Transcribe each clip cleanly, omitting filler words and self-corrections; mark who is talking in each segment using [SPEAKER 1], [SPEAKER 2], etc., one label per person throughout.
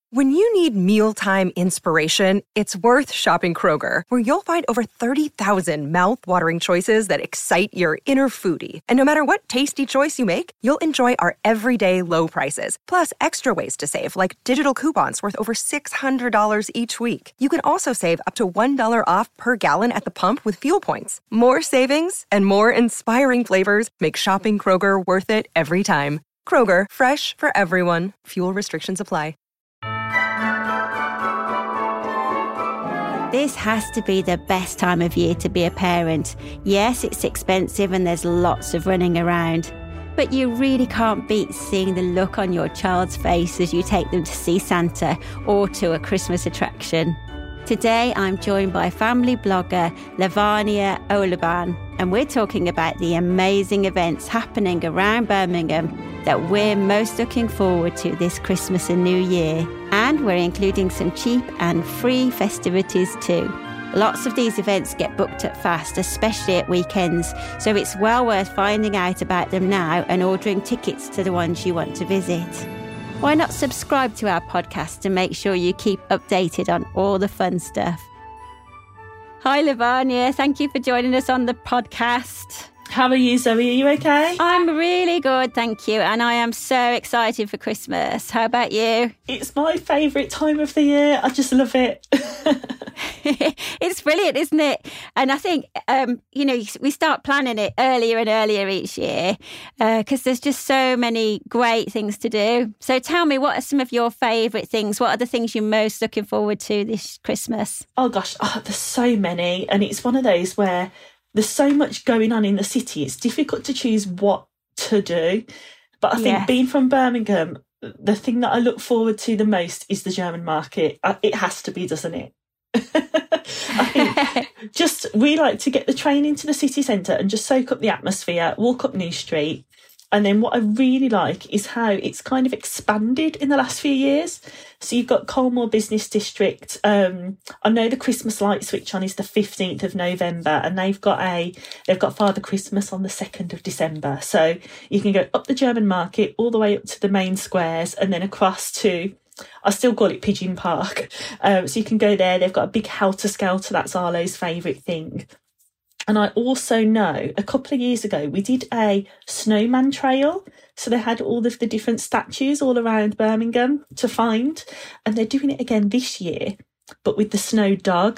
[SPEAKER 1] When you need mealtime inspiration, it's worth shopping Kroger, where you'll find over 30,000 mouth-watering choices that excite your inner foodie. And no matter what tasty choice you make, you'll enjoy our everyday low prices, plus extra ways to save, like digital coupons worth over $600 each week. You can also save up to $1 off per gallon at the pump with fuel points. More savings and more inspiring flavors make shopping Kroger worth it every time. Kroger, fresh for everyone. Fuel restrictions apply.
[SPEAKER 2] This has to be the best time of year to be a parent. Yes, it's expensive and there's lots of running around, but you really can't beat seeing the look on your child's face as you take them to see Santa or to a Christmas attraction. Today, I'm joined by family blogger Lavanya Olaban, and we're talking about the amazing events happening around Birmingham that we're most looking forward to this Christmas and New Year. And we're including some cheap and free festivities too. Lots of these events get booked up fast, especially at weekends, so it's well worth finding out about them now and ordering tickets to the ones you want to visit. Why not subscribe to our podcast to make sure you keep updated on all the fun stuff? Hi, Lavanya. Thank you for joining us on the podcast.
[SPEAKER 3] How are you, Zoe? Are you okay?
[SPEAKER 2] I'm really good, thank you. And I am so excited for Christmas. How about you?
[SPEAKER 3] It's my favourite time of the year. I just love it.
[SPEAKER 2] It's brilliant, isn't it? And I think, we start planning it earlier and earlier each year because there's just so many great things to do. So tell me, what are some of your favourite things? What are the things you're most looking forward to this Christmas?
[SPEAKER 3] Oh, gosh, there's so many. And it's one of those where there's so much going on in the city. It's difficult to choose what to do. But I think being from Birmingham, the thing that I look forward to the most is the German market. It has to be, doesn't it? I think we like to get the train into the city centre and just soak up the atmosphere, walk up New Street. And then what I really like is how it's kind of expanded in the last few years. So you've got Colmore Business District. I know the Christmas light switch on is the 15th of November, and they've got Father Christmas on the 2nd of December. So you can go up the German market all the way up to the main squares and then across to, I still call it Pigeon Park. So you can go there. They've got a big Helter Skelter. That's Arlo's favourite thing. And I also know a couple of years ago, we did a snowman trail. So they had all of the different statues all around Birmingham to find. And they're doing it again this year, but with the snow dog.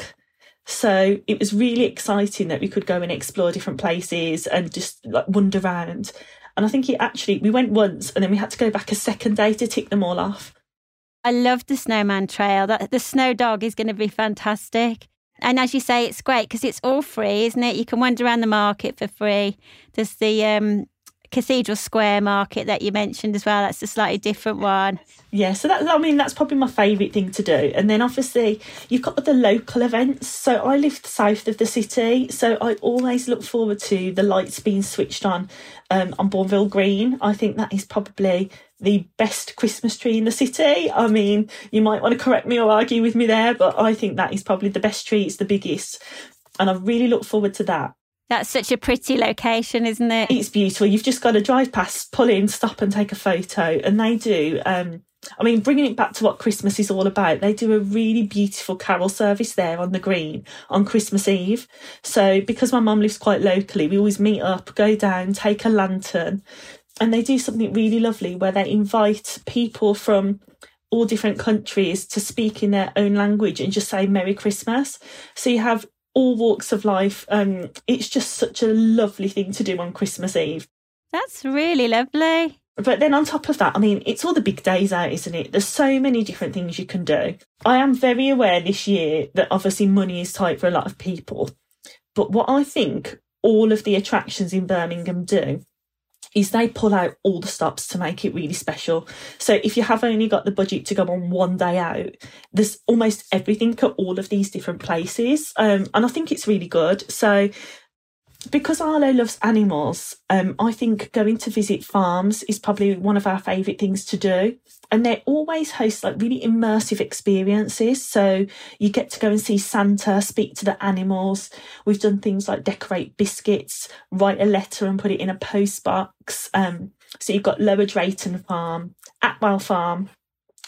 [SPEAKER 3] So it was really exciting that we could go and explore different places and just like wander around. And I think we went once and then we had to go back a second day to tick them all off.
[SPEAKER 2] I love the snowman trail. The snow dog is going to be fantastic. And as you say, it's great because it's all free, isn't it? You can wander around the market for free. There's the Cathedral Square market that you mentioned as well. That's a slightly different one.
[SPEAKER 3] Yeah, so that's probably my favourite thing to do. And then obviously you've got the local events. So I live south of the city, so I always look forward to the lights being switched on Bourneville Green. I think that is probably the best Christmas tree in the city. I mean, you might want to correct me or argue with me there, but I think that is probably the best tree. It's the biggest. And I really look forward to that.
[SPEAKER 2] That's such a pretty location, isn't it?
[SPEAKER 3] It's beautiful. You've just got to drive past, pull in, stop and take a photo. And they do, bringing it back to what Christmas is all about, they do a really beautiful carol service there on the green on Christmas Eve. So because my mum lives quite locally, we always meet up, go down, take a lantern. And they do something really lovely where they invite people from all different countries to speak in their own language and just say Merry Christmas. So you have all walks of life. It's just such a lovely thing to do on Christmas Eve.
[SPEAKER 2] That's really lovely.
[SPEAKER 3] But then on top of that, it's all the big days out, isn't it? There's so many different things you can do. I am very aware this year that obviously money is tight for a lot of people. But what I think all of the attractions in Birmingham do is they pull out all the stops to make it really special. So if you have only got the budget to go on one day out, there's almost everything at all of these different places. And I think it's really good. So because Arlo loves animals, I think going to visit farms is probably one of our favourite things to do. And they always host really immersive experiences. So you get to go and see Santa, speak to the animals. We've done things like decorate biscuits, write a letter and put it in a post box. So you've got Lower Drayton Farm, Atwell Farm,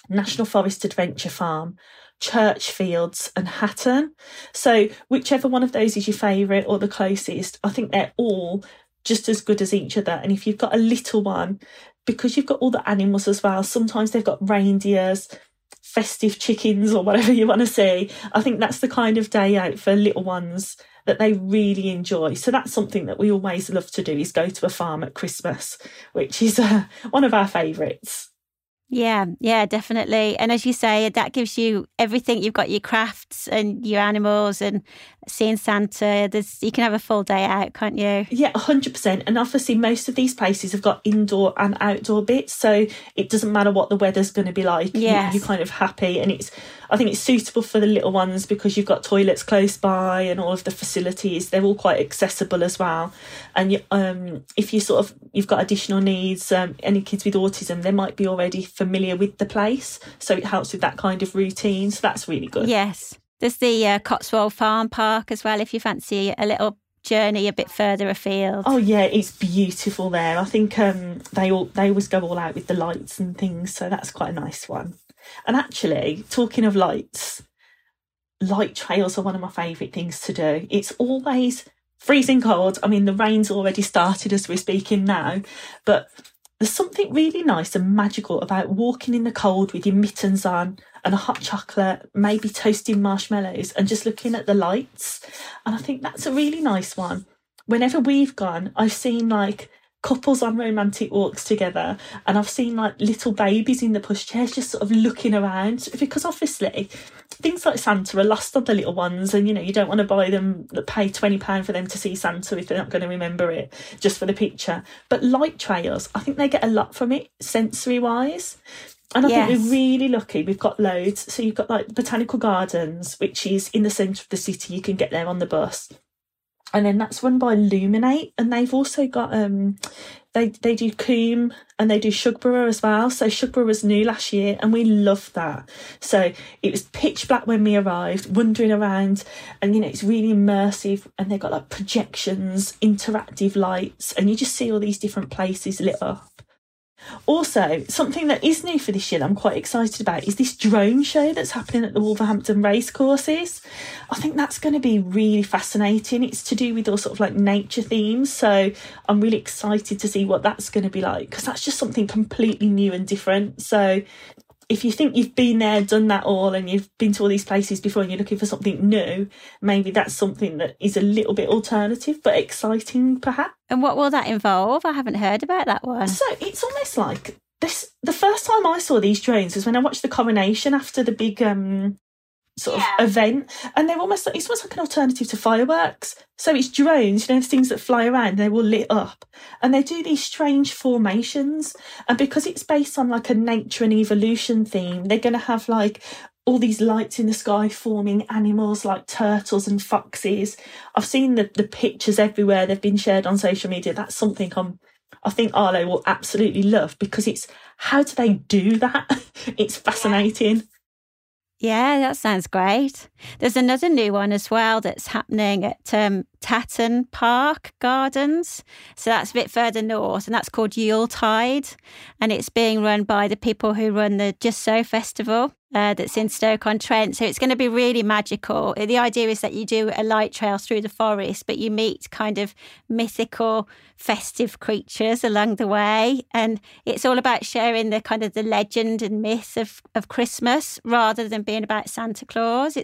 [SPEAKER 3] National Forest Adventure Farm, Churchfields and Hatton. So whichever one of those is your favourite or the closest, I think they're all just as good as each other. And if you've got a little one, because you've got all the animals as well, sometimes they've got reindeers, festive chickens or whatever you want to see. I think that's the kind of day out for little ones that they really enjoy. So that's something that we always love to do, is go to a farm at Christmas, which is one of our favourites.
[SPEAKER 2] Yeah, definitely. And as you say, that gives you everything. You've got your crafts and your animals and seeing Santa. You can have a full day out, can't you?
[SPEAKER 3] Yeah, 100%. And obviously most of these places have got indoor and outdoor bits, so it doesn't matter what the weather's going to be like.
[SPEAKER 2] Yes.
[SPEAKER 3] You're kind of happy, and I think it's suitable for the little ones because you've got toilets close by and all of the facilities. They're all quite accessible as well. And if you've got additional needs, any kids with autism, they might be already familiar with the place, so it helps with that kind of routine. So that's really good.
[SPEAKER 2] Yes. There's the Cotswold Farm Park as well, if you fancy a little journey a bit further afield.
[SPEAKER 3] Oh yeah, it's beautiful there. I think they always go all out with the lights and things, so that's quite a nice one. And actually, talking of lights, light trails are one of my favourite things to do. It's always freezing cold. I mean, the rain's already started as we're speaking now, but there's something really nice and magical about walking in the cold with your mittens on and a hot chocolate, maybe toasting marshmallows and just looking at the lights. And I think that's a really nice one. Whenever we've gone, I've seen like couples on romantic walks together, and I've seen like little babies in the pushchairs just sort of looking around, because obviously things like Santa are lost on the little ones, and you don't want to pay £20 for them to see Santa if they're not going to remember it just for the picture. But light trails, I think they get a lot from it sensory wise. And I think we're really lucky. We've got loads. So you've got like Botanical Gardens, which is in the centre of the city. You can get there on the bus. And then that's run by Luminate. And they've also got, they do Coombe and they do Shugborough as well. So Shugborough was new last year and we loved that. So it was pitch black when we arrived, wandering around, and it's really immersive, and they've got like projections, interactive lights, and you just see all these different places lit up. Also, something that is new for this year that I'm quite excited about is this drone show that's happening at the Wolverhampton racecourses. I think that's going to be really fascinating. It's to do with all sort of like nature themes, so I'm really excited to see what that's going to be like, because that's just something completely new and different. So if you think you've been there, done that all, and you've been to all these places before and you're looking for something new, maybe that's something that is a little bit alternative but exciting perhaps.
[SPEAKER 2] And what will that involve? I haven't heard about that one.
[SPEAKER 3] So it's almost like this. The first time I saw these drones was when I watched the coronation after the big sort of event, and they're almost like, it's almost like an alternative to fireworks. So it's drones, things that fly around, they're all lit up, and they do these strange formations. And because it's based on like a nature and evolution theme, they're going to have like all these lights in the sky forming animals like turtles and foxes. I've seen the pictures everywhere. They've been shared on social media. That's something I think Arlo will absolutely love, because it's, how do they do that? It's fascinating.
[SPEAKER 2] Yeah, that sounds great. There's another new one as well that's happening at Tatton Park Gardens. So that's a bit further north, and that's called Yuletide. And it's being run by the people who run the Just So Festival that's in Stoke-on-Trent. So it's going to be really magical. The idea is that you do a light trail through the forest, but you meet kind of mythical, festive creatures along the way. And it's all about sharing the kind of the legend and myth of Christmas rather than being about Santa Claus.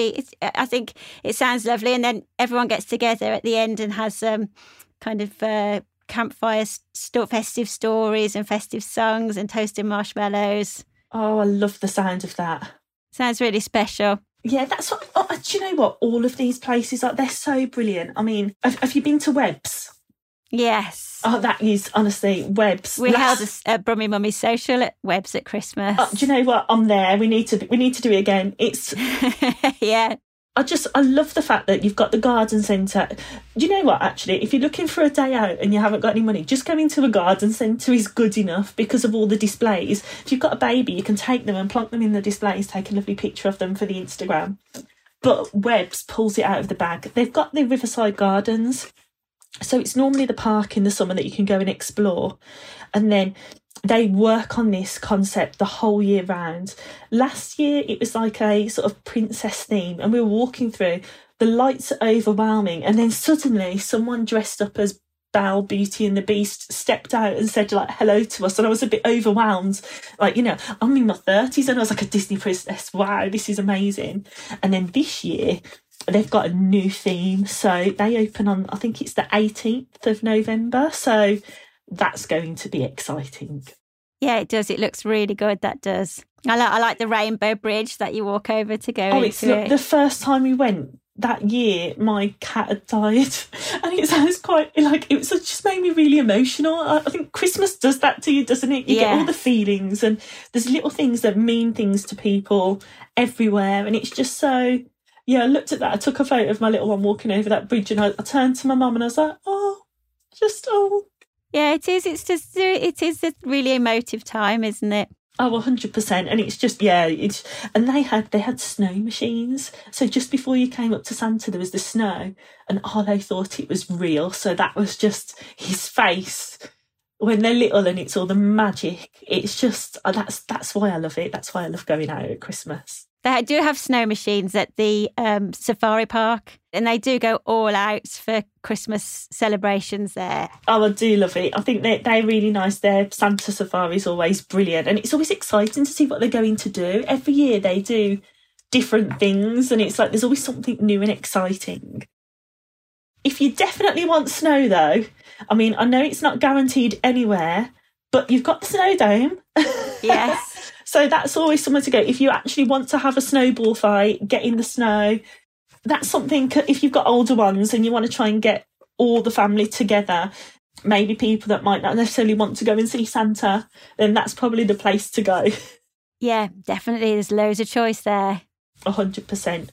[SPEAKER 2] I think it sounds lovely. And then everyone gets together at the end and has kind of campfire festive stories and festive songs and toasted marshmallows.
[SPEAKER 3] Oh, I love the sound of that.
[SPEAKER 2] Sounds really special.
[SPEAKER 3] Yeah, that's what, do you know what? All of these places, they're so brilliant. I mean, have you been to Webb's?
[SPEAKER 2] Yes.
[SPEAKER 3] Oh, that is, honestly, Webb's.
[SPEAKER 2] We held a Brummy Mummy social at Webb's at Christmas.
[SPEAKER 3] Oh, do you know what? I'm there. We need to do it again. It's...
[SPEAKER 2] Yeah.
[SPEAKER 3] I love the fact that you've got the garden centre. Do you know what, actually, if you're looking for a day out and you haven't got any money, just going to a garden centre is good enough because of all the displays. If you've got a baby, you can take them and plonk them in the displays, take a lovely picture of them for the Instagram. But Webb's pulls it out of the bag. They've got the Riverside Gardens, So it's normally the park in the summer that you can go and explore. And then they work on this concept the whole year round. Last year, it was like a sort of princess theme, and we were walking through. The lights are overwhelming, and then suddenly someone dressed up as Belle, Beauty and the Beast stepped out and said like hello to us, and I was a bit overwhelmed. Like, you know, I'm in my 30s and I was like a Disney princess. Wow, this is amazing. And then this year they've got a new theme, so they open on, I think it's the 18th of November, so that's going to be exciting.
[SPEAKER 2] Yeah, it does. It looks really good. That does. I like the rainbow bridge that you walk over to go into.
[SPEAKER 3] It's not the first time we went. That year, my cat had died, and it sounds quite like it just made me really emotional. I think Christmas does that to you, doesn't it? You get all the feelings, and there's little things that mean things to people everywhere, and it's just so. Yeah, I looked at that. I took a photo of my little one walking over that bridge, and I turned to my mum and I was like, oh.
[SPEAKER 2] Yeah, it is. It is a really emotive time, isn't it?
[SPEAKER 3] Oh, 100%. And it's just, and they had snow machines. So just before you came up to Santa, there was the snow, and Arlo thought it was real. So that was just his face when they're little, and it's all the magic. It's just, that's why I love it. That's why I love going out at Christmas.
[SPEAKER 2] They do have snow machines at the safari park, and they do go all out for Christmas celebrations there.
[SPEAKER 3] Oh, I do love it. I think they're really nice. Their Santa safari is always brilliant, and it's always exciting to see what they're going to do. Every year they do different things, and it's like there's always something new and exciting. If you definitely want snow, though, I mean, I know it's not guaranteed anywhere, but you've got the snow dome.
[SPEAKER 2] Yes.
[SPEAKER 3] So that's always somewhere to go. If you actually want to have a snowball fight, get in the snow. That's something, if you've got older ones and you want to try and get all the family together, maybe people that might not necessarily want to go and see Santa, then that's probably the place to go.
[SPEAKER 2] Yeah, definitely. There's loads of choice there.
[SPEAKER 3] 100%.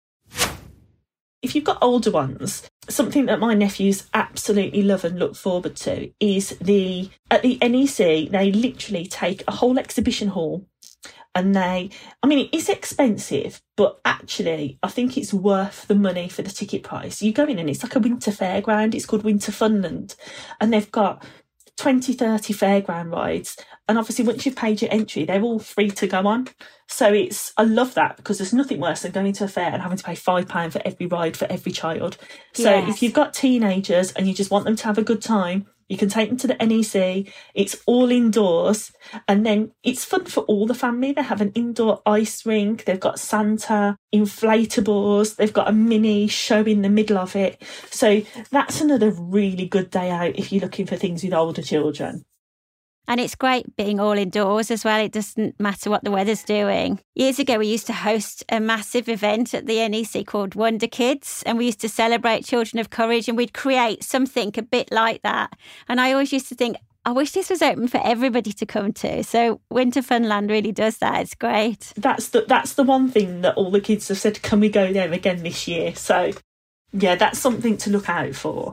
[SPEAKER 3] If you've got older ones, something that my nephews absolutely love and look forward to is at the NEC, they literally take a whole exhibition hall, and it is expensive, but actually I think it's worth the money for the ticket price. You go in and it's like a winter fairground. It's called Winter Funland, and they've got 20, 30 fairground rides. And obviously once you've paid your entry, they're all free to go on. So I love that, because there's nothing worse than going to a fair and having to pay £5 for every ride for every child. So if you've got teenagers and you just want them to have a good time, you can take them to the NEC. It's all indoors, and then it's fun for all the family. They have an indoor ice rink. They've got Santa, inflatables. They've got a mini show in the middle of it. So that's another really good day out if you're looking for things with older children.
[SPEAKER 2] And it's great being all indoors as well. It doesn't matter what the weather's doing. Years ago, we used to host a massive event at the NEC called Wonder Kids, and we used to celebrate children of courage, and we'd create something a bit like that. And I always used to think, I wish this was open for everybody to come to. So Winter Funland really does that. It's great.
[SPEAKER 3] That's the one thing that all the kids have said, can we go there again this year? So, yeah, that's something to look out for.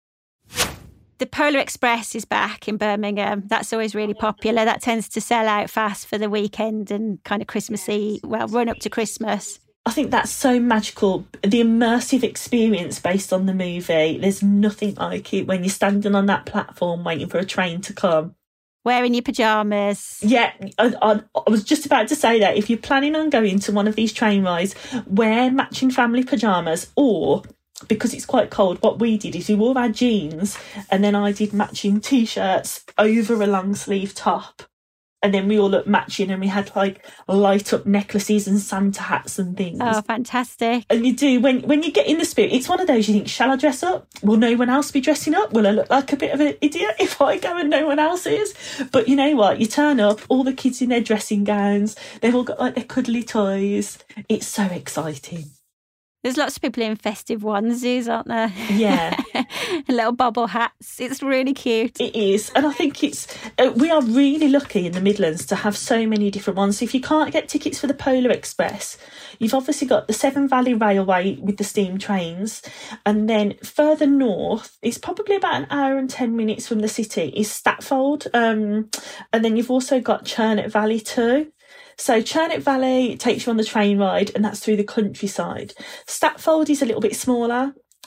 [SPEAKER 2] The Polar Express is back in Birmingham. That's always really popular. That tends to sell out fast for the weekend and kind of Christmassy, run up to Christmas.
[SPEAKER 3] I think that's so magical. The immersive experience based on the movie, there's nothing like it when you're standing on that platform waiting for a train to come.
[SPEAKER 2] Wearing your pyjamas.
[SPEAKER 3] Yeah, I was just about to say that. If you're planning on going to one of these train rides, wear matching family pyjamas, or, because it's quite cold, what we did is we wore our jeans, and then I did matching T-shirts over a long sleeve top. And then we all looked matching, and we had like light up necklaces and Santa hats and things.
[SPEAKER 2] Oh, fantastic.
[SPEAKER 3] And you do, when you get in the spirit, it's one of those, you think, shall I dress up? Will no one else be dressing up? Will I look like a bit of an idiot if I go and no one else is? But you know what? You turn up, all the kids in their dressing gowns, they've all got like their cuddly toys. It's so exciting.
[SPEAKER 2] There's lots of people in festive onesies, aren't there?
[SPEAKER 3] Yeah.
[SPEAKER 2] Little bobble hats. It's really cute.
[SPEAKER 3] It is. And I think we are really lucky in the Midlands to have so many different ones. So if you can't get tickets for the Polar Express, you've obviously got the Severn Valley Railway with the steam trains. And then further north, it's probably about an hour and 10 minutes from the city, is Statfold. And then you've also got Churnet Valley too. So Churnet Valley takes you on the train ride, and that's through the countryside. Statfold is a little bit smaller,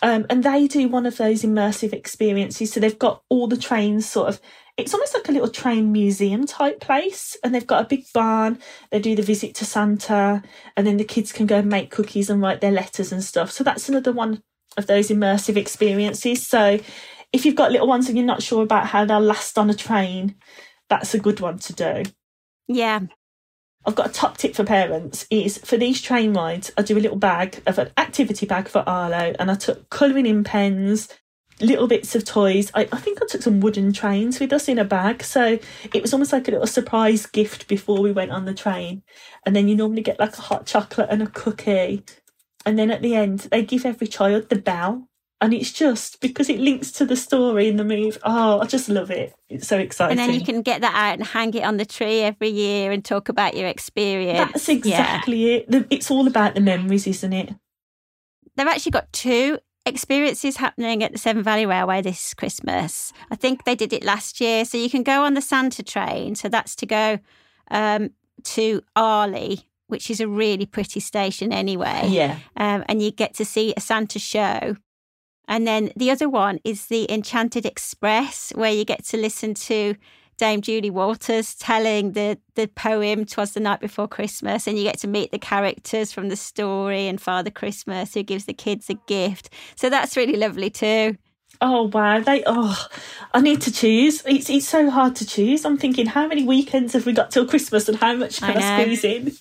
[SPEAKER 3] And they do one of those immersive experiences. So they've got all the trains sort of, it's almost like a little train museum type place. And they've got a big barn. They do the visit to Santa, and then the kids can go and make cookies and write their letters and stuff. So that's another one of those immersive experiences. So if you've got little ones and you're not sure about how they'll last on a train, that's a good one to do.
[SPEAKER 2] Yeah.
[SPEAKER 3] I've got a top tip for parents is for these train rides, I do a little bag of an activity bag for Arlo, and I took colouring in pens, little bits of toys. I think I took some wooden trains with us in a bag. So it was almost like a little surprise gift before we went on the train. And then you normally get like a hot chocolate and a cookie. And then at the end, they give every child the bell. And it's just because it links to the story in the movie. Oh, I just love it. It's so exciting.
[SPEAKER 2] And then you can get that out and hang it on the tree every year and talk about your experience.
[SPEAKER 3] That's exactly it. It's all about the memories, isn't it?
[SPEAKER 2] They've actually got 2 experiences happening at the Severn Valley Railway this Christmas. I think they did it last year. So you can go on the Santa train. So that's to go to Arley, which is a really pretty station anyway.
[SPEAKER 3] Yeah.
[SPEAKER 2] And you get to see a Santa show. And then the other one is the Enchanted Express, where you get to listen to Dame Julie Walters telling the poem "'Twas the Night Before Christmas," and you get to meet the characters from the story and Father Christmas, who gives the kids a gift. So that's really lovely too.
[SPEAKER 3] Oh, wow. I need to choose. It's so hard to choose. I'm thinking, how many weekends have we got till Christmas and how much can I squeeze in?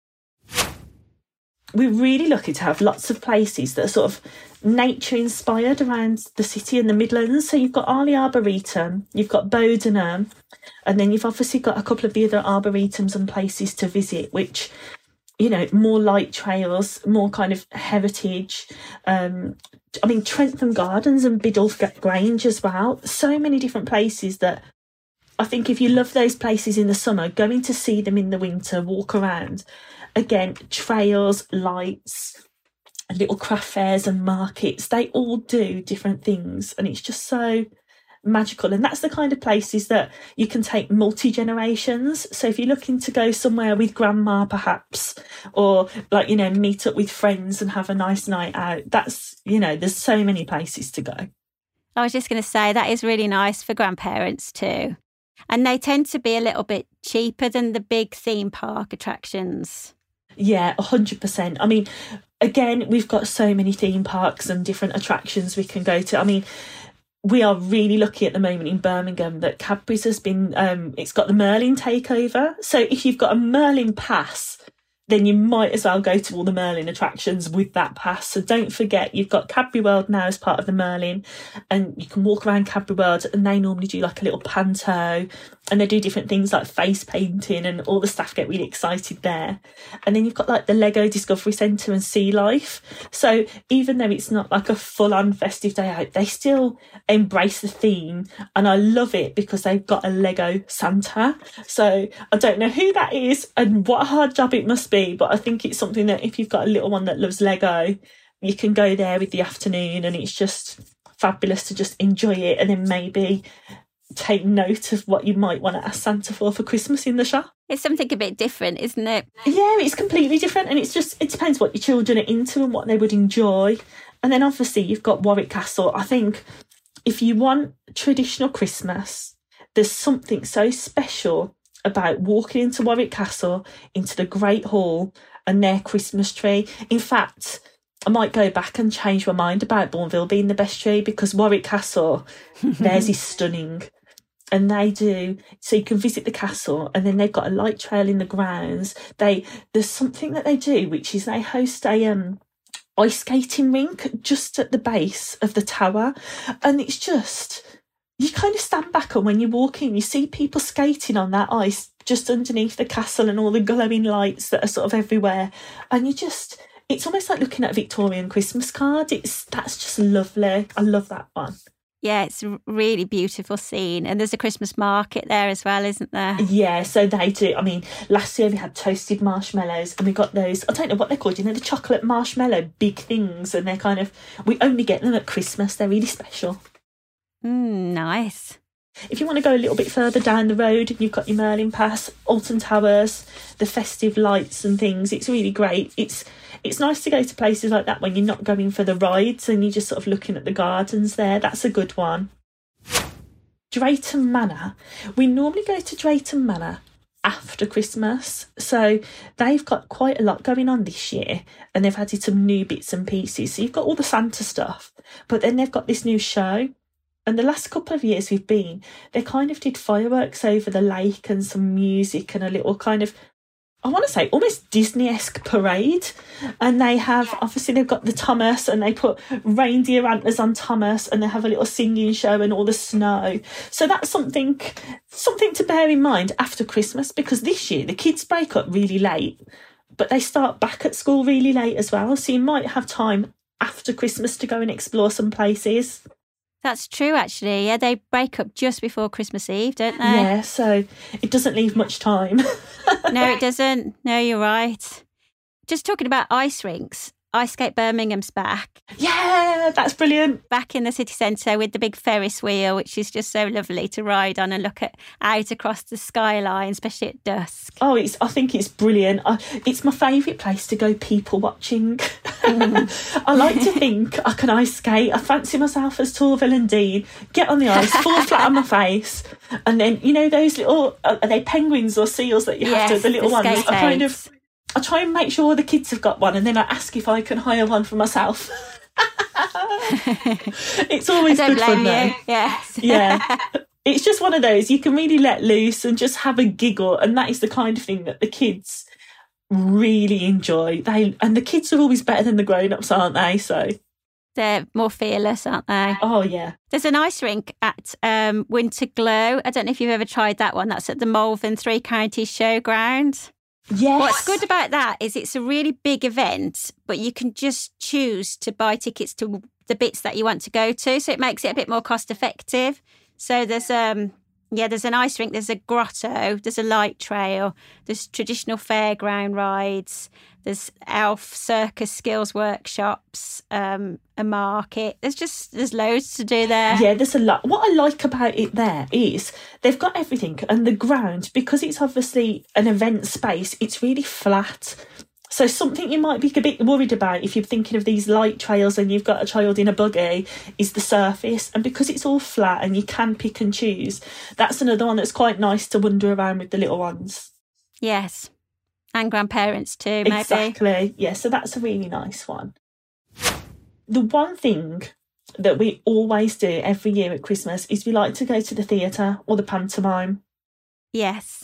[SPEAKER 3] We're really lucky to have lots of places that are sort of nature inspired around the city and the Midlands. So you've got Arley Arboretum, you've got Bodenham, and then you've obviously got a couple of the other arboretums and places to visit, which, you know, more light trails, more kind of heritage. Trentham Gardens and Biddulph Grange as well. So many different places that I think if you love those places in the summer, going to see them in the winter, walk around. Again, trails, lights, little craft fairs and markets, they all do different things, and it's just so magical. And that's the kind of places that you can take multi-generations. So if you're looking to go somewhere with grandma perhaps, or like, you know, meet up with friends and have a nice night out, that's, you know, there's so many places to go.
[SPEAKER 2] I was just going to say that is really nice for grandparents too. And they tend to be a little bit cheaper than the big theme park attractions.
[SPEAKER 3] Yeah, 100%. I mean, again, we've got so many theme parks and different attractions we can go to. I mean, we are really lucky at the moment in Birmingham that Cadbury's has been, it's got the Merlin takeover. So if you've got a Merlin pass, then you might as well go to all the Merlin attractions with that pass. So don't forget, you've got Cadbury World now as part of the Merlin, and you can walk around Cadbury World, and they normally do like a little panto, and they do different things like face painting, and all the staff get really excited there. And then you've got like the Lego Discovery Centre and Sea Life. So even though it's not like a full-on festive day out, they still embrace the theme, and I love it because they've got a Lego Santa. So I don't know who that is and what a hard job it must be, but I think it's something that if you've got a little one that loves Lego, you can go there with the afternoon, and it's just fabulous to just enjoy it, and then maybe take note of what you might want to ask Santa for Christmas in the shop.
[SPEAKER 2] It's something a bit different, isn't it?
[SPEAKER 3] Yeah, it's completely different, and it's just, it depends what your children are into and what they would enjoy. And then obviously you've got Warwick Castle. I think if you want traditional Christmas, there's something so special about walking into Warwick Castle, into the Great Hall and their Christmas tree. In fact, I might go back and change my mind about Bourneville being the best tree, because Warwick Castle, theirs is stunning. And they do, so you can visit the castle, and then they've got a light trail in the grounds. There's something that they do, which is they host a ice skating rink just at the base of the tower. And it's just, you kind of stand back, and when you walk in, you see people skating on that ice just underneath the castle, and all the glowing lights that are sort of everywhere. And it's almost like looking at a Victorian Christmas card. That's just lovely. I love that one.
[SPEAKER 2] Yeah, it's a really beautiful scene. And there's a Christmas market there as well, isn't there?
[SPEAKER 3] Yeah, so they do. I mean, last year we had toasted marshmallows, and we got those, I don't know what they're called, the chocolate marshmallow big things, and they're kind of, we only get them at Christmas. They're really special.
[SPEAKER 2] Nice.
[SPEAKER 3] If you want to go a little bit further down the road, you've got your Merlin Pass, Alton Towers, the festive lights and things. It's really great. It's nice to go to places like that when you're not going for the rides and you're just sort of looking at the gardens there. That's a good one. Drayton Manor. We normally go to Drayton Manor after Christmas. So they've got quite a lot going on this year and they've added some new bits and pieces. So you've got all the Santa stuff, but then they've got this new show. And the last couple of years we've been, they kind of did fireworks over the lake and some music and a little kind of, I want to say, almost Disney-esque parade. And they have, obviously they've got the Thomas and they put reindeer antlers on Thomas and they have a little singing show and all the snow. So that's something to bear in mind after Christmas, because this year the kids break up really late, but they start back at school really late as well. So you might have time after Christmas to go and explore some places.
[SPEAKER 2] That's true, actually. Yeah, they break up just before Christmas Eve, don't they?
[SPEAKER 3] Yeah, so it doesn't leave much time.
[SPEAKER 2] No, it doesn't. No, you're right. Just talking about ice rinks, Ice Skate Birmingham's back.
[SPEAKER 3] Yeah, that's brilliant.
[SPEAKER 2] Back in the city centre with the big Ferris wheel, which is just so lovely to ride on and look out across the skyline, especially at dusk.
[SPEAKER 3] Oh, I think it's brilliant. It's my favourite place to go people watching. I like to think I can ice skate. I fancy myself as Torvill and Dean, get on the ice, fall flat on my face, and then, you know, those little, are they penguins or seals that you have to, the little ones? I try and make sure the kids have got one and then I ask if I can hire one for myself. It's always good fun though.
[SPEAKER 2] Yes.
[SPEAKER 3] Yeah. It's just one of those, you can really let loose and just have a giggle, and that is the kind of thing that the kids really enjoy. And the kids are always better than the grown-ups, aren't they? So
[SPEAKER 2] they're more fearless, aren't they?
[SPEAKER 3] Oh, yeah.
[SPEAKER 2] There's an ice rink at Winter Glow. I don't know if you've ever tried that one. That's at the Malvern Three Counties Showground.
[SPEAKER 3] Yes.
[SPEAKER 2] What's good about that is it's a really big event, but you can just choose to buy tickets to the bits that you want to go to. So it makes it a bit more cost effective. So there's an ice rink, there's a grotto, there's a light trail, there's traditional fairground rides, there's elf circus skills workshops, a market. There's loads to do there.
[SPEAKER 3] Yeah, there's a lot. What I like about it there is they've got everything, and the ground, because it's obviously an event space, it's really flat. So something you might be a bit worried about if you're thinking of these light trails and you've got a child in a buggy is the surface. And because it's all flat and you can pick and choose, that's another one that's quite nice to wander around with the little ones.
[SPEAKER 2] Yes. And grandparents too, maybe.
[SPEAKER 3] Exactly. Yeah, so that's a really nice one. The one thing that we always do every year at Christmas is we like to go to the theatre or the pantomime.
[SPEAKER 2] Yes.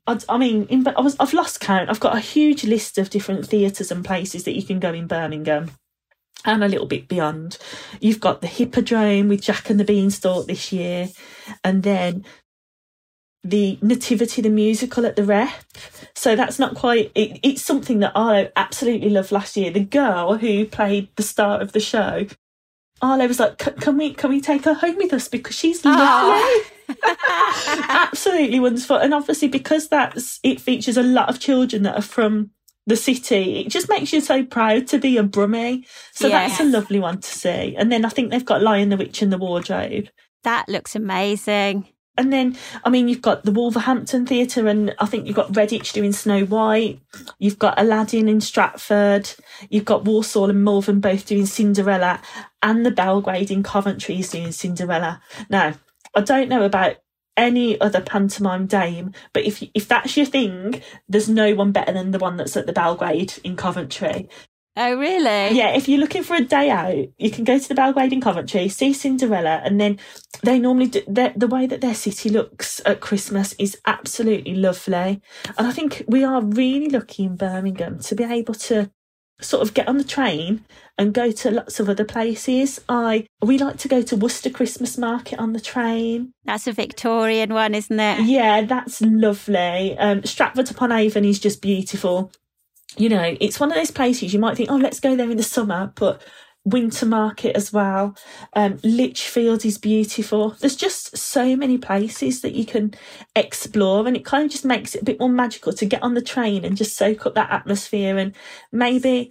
[SPEAKER 3] I've lost count. I've got a huge list of different theatres and places that you can go in Birmingham and a little bit beyond. You've got the Hippodrome with Jack and the Beanstalk this year, and then the Nativity, the musical at the Rep. So that's not quite... It's something that Arlo absolutely loved last year. The girl who played the star of the show, Arlo was like, can we take her home with us because she's lovely? Absolutely wonderful. And obviously because it features a lot of children that are from the city, it just makes you so proud to be a Brummie. So yes. That's a lovely one to see. And then I think they've got Lion, the Witch and the Wardrobe.
[SPEAKER 2] That looks amazing.
[SPEAKER 3] And then, you've got the Wolverhampton Theatre, and I think you've got Redditch doing Snow White. You've got Aladdin in Stratford. You've got Walsall and Malvern both doing Cinderella, and the Belgrade in Coventry is doing Cinderella. Now, I don't know about any other pantomime dame, but if that's your thing, there's no one better than the one that's at the Belgrade in Coventry.
[SPEAKER 2] Oh, really?
[SPEAKER 3] Yeah, if you're looking for a day out, you can go to the Belgrade in Coventry, see Cinderella, and then they normally do, the way that their city looks at Christmas is absolutely lovely. And I think we are really lucky in Birmingham to be able to sort of get on the train and go to lots of other places. We like to go to Worcester Christmas Market on the train.
[SPEAKER 2] That's a Victorian one, isn't it?
[SPEAKER 3] Yeah, that's lovely. Stratford upon Avon is just beautiful. You know, it's one of those places you might think, oh, let's go there in the summer, but Winter Market as well. Lichfield is beautiful. There's just so many places that you can explore, and it kind of just makes it a bit more magical to get on the train and just soak up that atmosphere. And maybe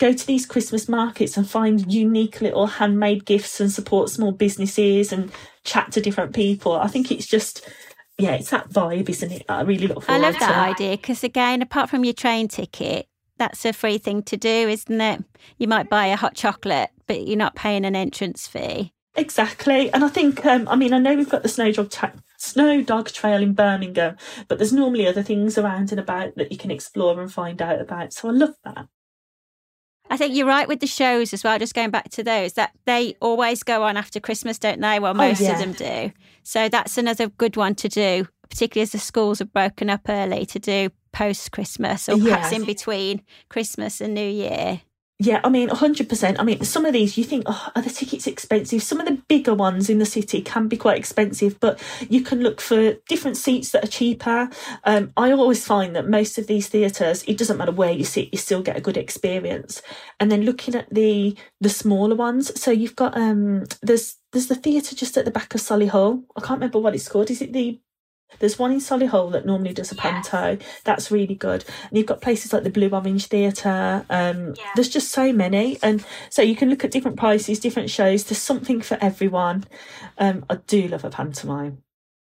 [SPEAKER 3] go to these Christmas markets and find unique little handmade gifts and support small businesses and chat to different people. I think it's just, yeah, it's that vibe, isn't it? I really look forward to.
[SPEAKER 2] I love that idea because, again, apart from your train ticket, that's a free thing to do, isn't it? You might buy a hot chocolate, but you're not paying an entrance fee.
[SPEAKER 3] Exactly. And I think, I know we've got the Snow Dog Trail in Birmingham, but there's normally other things around and about that you can explore and find out about. So I love that.
[SPEAKER 2] I think you're right with the shows as well, just going back to those, that they always go on after Christmas, don't they? Well, most of them do. So that's another good one to do, particularly as the schools have broken up early, to do post-Christmas or perhaps in between Christmas and New Year.
[SPEAKER 3] Yeah, 100%. Some of these you think, are the tickets expensive? Some of the bigger ones in the city can be quite expensive, but you can look for different seats that are cheaper. I always find that most of these theatres, it doesn't matter where you sit, you still get a good experience. And then looking at the smaller ones, so you've got there's the theatre just at the back of Solihull. I can't remember what it's called. Is it There's one in Solihull that normally does a panto. That's really good. And you've got places like the Blue Orange Theatre. There's just so many. And so you can look at different prices, different shows. There's something for everyone. I do love a pantomime.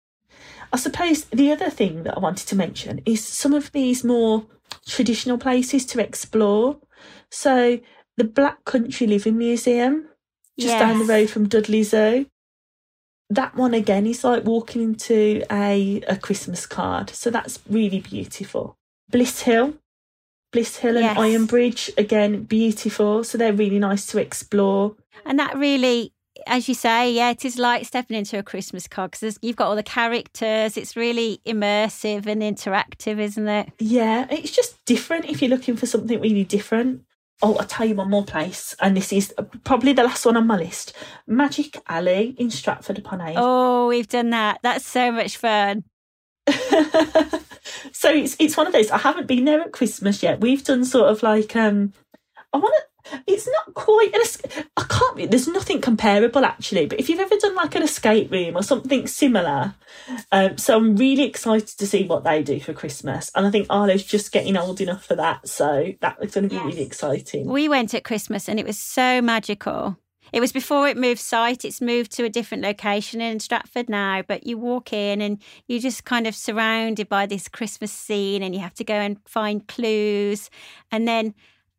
[SPEAKER 3] I suppose the other thing that I wanted to mention is some of these more traditional places to explore. So the Black Country Living Museum, just down the road from Dudley Zoo. That one again is like walking into a Christmas card. So that's really beautiful. Bliss Hill and Iron Bridge, again, beautiful. So they're really nice to explore.
[SPEAKER 2] And that really, as you say, it is like stepping into a Christmas card because you've got all the characters. It's really immersive and interactive, isn't it? Yeah,
[SPEAKER 3] it's just different if you're looking for something really different. Oh, I'll tell you one more place, and this is probably the last one on my list. Magic Alley in Stratford-upon-Avon.
[SPEAKER 2] Oh, we've done that. That's so much fun.
[SPEAKER 3] So it's one of those. I haven't been there at Christmas yet. We've done sort of like it's not quite there's nothing comparable actually, but if you've ever done like an escape room or something similar, so I'm really excited to see what they do for Christmas, and I think Arlo's just getting old enough for that, so that's going to be really exciting.
[SPEAKER 2] We went at Christmas and it was so magical. It was before it moved site. It's moved to a different location in Stratford now, but you walk in and you're just kind of surrounded by this Christmas scene, and you have to go and find clues. And then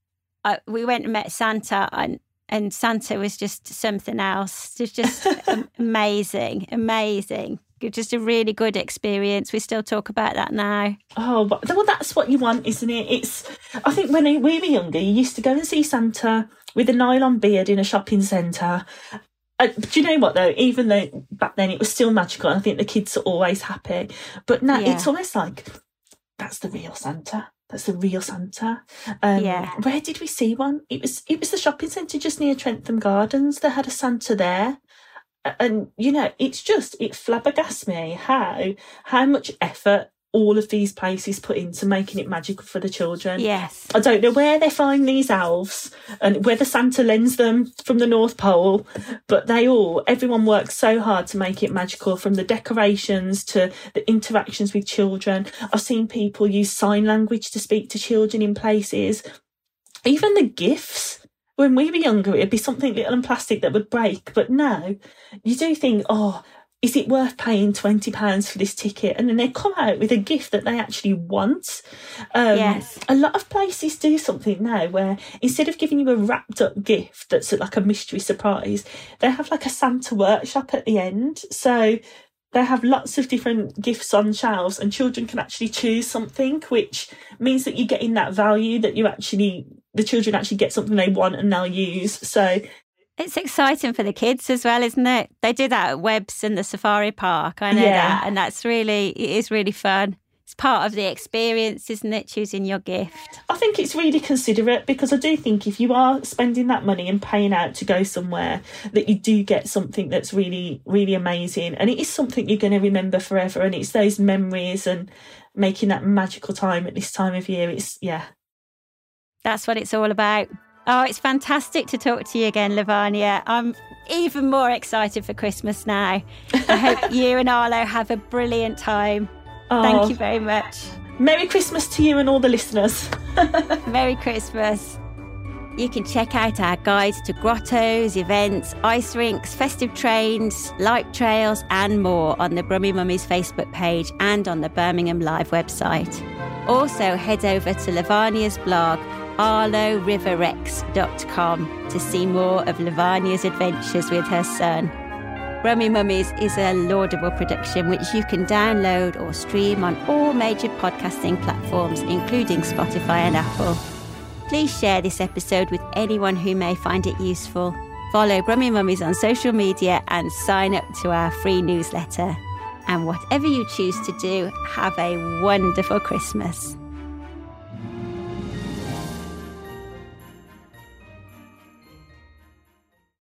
[SPEAKER 2] we went and met Santa, and Santa was just something else. It was just amazing. Just a really good experience. We still talk about that now. Oh,
[SPEAKER 3] well, that's what you want, isn't it? I think when we were younger, you used to go and see Santa with a nylon beard in a shopping centre. Do you know what, though? Even though back then it was still magical, I think the kids are always happy. But now it's almost like, that's the real Santa. That's the real Santa. Where did we see one? It was the shopping centre just near Trentham Gardens. They had a Santa there. And, it flabbergasts me how much effort all of these places put into making it magical for the children.
[SPEAKER 2] Yes.
[SPEAKER 3] I don't know where they find these elves and whether Santa lends them from the North Pole, but everyone works so hard to make it magical, from the decorations to the interactions with children. I've seen people use sign language to speak to children in places. Even the gifts. When we were younger, it'd be something little and plastic that would break. But now you do think, is it worth paying £20 for this ticket? And then they come out with a gift that they actually want.
[SPEAKER 2] Yes.
[SPEAKER 3] A lot of places do something now where instead of giving you a wrapped up gift that's like a mystery surprise, they have like a Santa workshop at the end. So they have lots of different gifts on shelves and children can actually choose something, which means that you're getting that value that the children actually get something they want and they'll use. So
[SPEAKER 2] it's exciting for the kids as well, isn't it? They do that at Webbs and the Safari Park. I know that. And it is really fun. It's part of the experience, isn't it? Choosing your gift.
[SPEAKER 3] I think it's really considerate, because I do think if you are spending that money and paying out to go somewhere, that you do get something that's really, really amazing. And it is something you're going to remember forever. And it's those memories and making that magical time at this time of year. That's
[SPEAKER 2] what it's all about. Oh, it's fantastic to talk to you again, Lavanya. I'm even more excited for Christmas now. I hope you and Arlo have a brilliant time. Thank you very much.
[SPEAKER 3] Merry Christmas to you and all the listeners.
[SPEAKER 2] Merry Christmas. You can check out our guides to grottos, events, ice rinks, festive trains, light trails and more on the Brummy Mummies Facebook page and on the Birmingham Live website. Also head over to Lavania's blog arloriverrex.com to see more of Lavania's adventures with her son. Brummy Mummies is a laudable production which you can download or stream on all major podcasting platforms including Spotify and Apple. Please share this episode with anyone who may find it useful. Follow Brummy Mummies on social media and sign up to our free newsletter. And whatever you choose to do, have a wonderful Christmas.